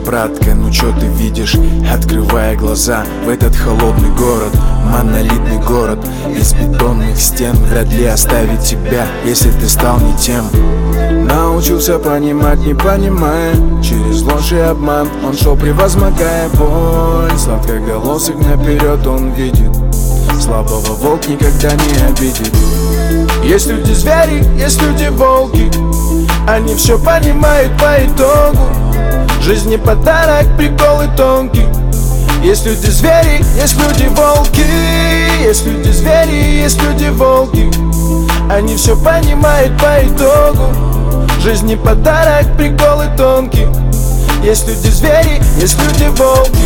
братка, ну чё ты видишь? Открывая глаза в этот холодный город, монолитный город из бетонных стен вряд ли оставит тебя, если ты стал не тем. Научился понимать, не понимая, через ложь и обман он шел, превозмогая боль. Сладкоголосых наперед он видит, слабого волк никогда не обидит. Есть люди звери, есть люди волки, они все понимают по итогу. Жизнь не подарок, приколы тонкий. Есть люди звери, есть люди волки. Есть люди звери, есть люди волки, они все понимают по итогу. Жизнь не подарок, приколы тонкий. Есть люди звери, есть люди волки.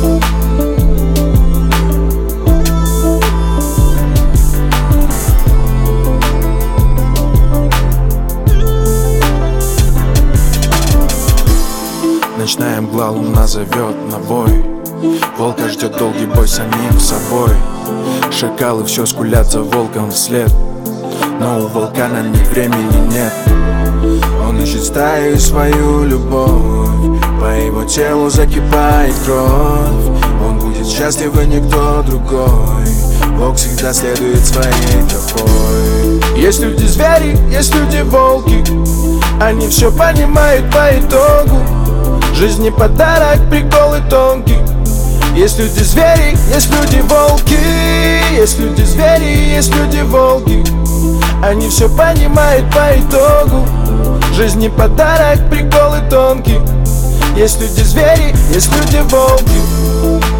Ночная мгла, луна зовет на бой. Волка ждет долгий бой с самим собой. Шакалы все скулят за волком вслед, но у волка на них времени нет. Он ищет стаю и свою любовь, по его телу закипает кровь. Он будет счастлив и никто другой. Волк всегда следует своей тропой. Есть люди звери, есть люди волки, они все понимают по итогу. Жизнь не подарок, приколы тонкий. Есть люди звери, есть люди волки. Есть люди звери, есть люди волки, они все понимают по итогу. Жизнь не подарок, приколы тонкий. Есть люди звери, есть люди волки.